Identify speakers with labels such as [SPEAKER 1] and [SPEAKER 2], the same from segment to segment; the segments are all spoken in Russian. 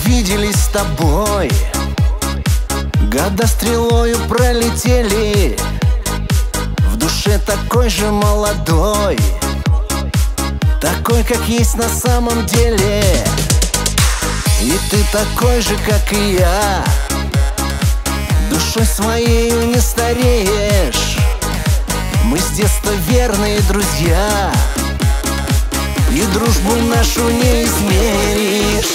[SPEAKER 1] виделись с тобой, года стрелою пролетели. В душе такой же молодой, такой, как есть на самом деле. И ты такой же, как и я, душой своею не стареешь. Мы с детства верные друзья, и дружбу нашу не измеришь.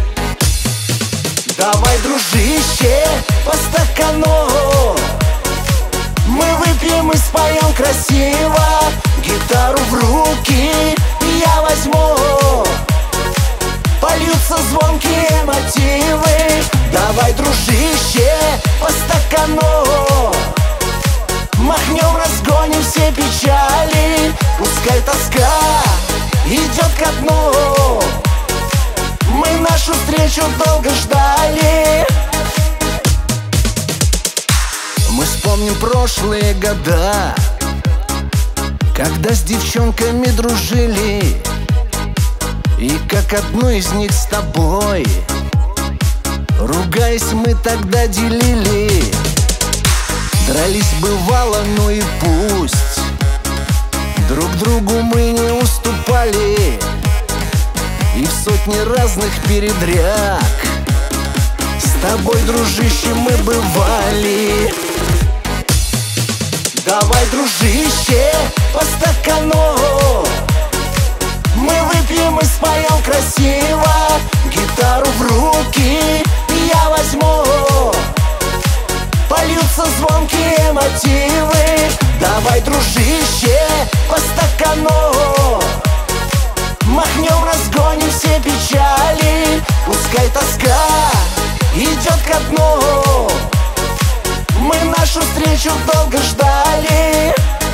[SPEAKER 1] Давай, дружище, по стакану, мы выпьем и споем красиво. Гитару в руки я возьму, польются звонкие мотивы. Давай, дружище, по стакану, махнем, разгоним все печали. Пускай тоска идет ко дну, мы нашу встречу долго ждали. Мы вспомним прошлые года, когда с девчонками дружили, и как одну из них с тобой, ругаясь, мы тогда делили. Дрались бывало, ну и пусть, друг другу мы не уступали, и в сотни разных передряг с тобой, дружище, мы бывали. Давай, дружище, по стакану, мы выпьем и споем красиво. Гитару в руки я возьму, польются звонкие мотивы. Давай, дружище, по стакану, махнем, разгоним все печали. Пускай тоска идет ко дну, мы нашу встречу долго ждали.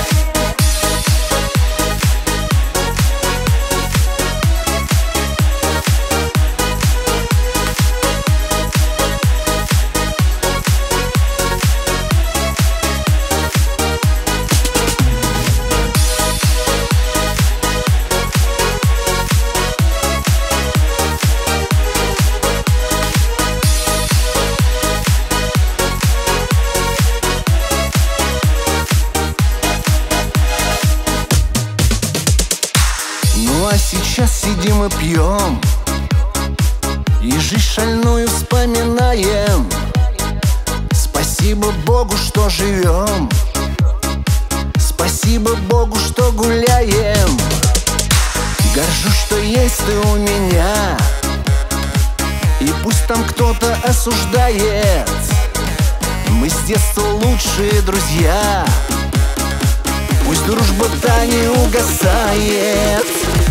[SPEAKER 1] Ну а сейчас сидим и пьем, и жизнь шальную вспоминаем. Спасибо Богу, что живем, спасибо Богу, что гуляем. Горжусь, что есть ты у меня, и пусть там кто-то осуждает, мы с детства лучшие друзья. Пусть дружба та не угасает.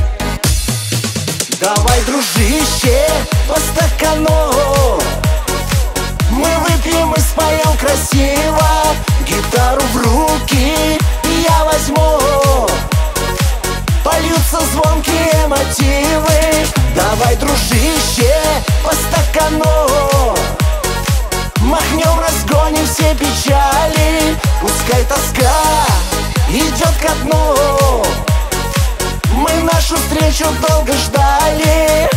[SPEAKER 1] Давай, дружище, по стакану, мы выпьем и споем красиво. Гитару в руки я возьму, польются звонкие мотивы. Давай, дружище, по стакану, махнем, разгоним все печали. Пускай тоска идет ко дну, мы нашу встречу долго ждали.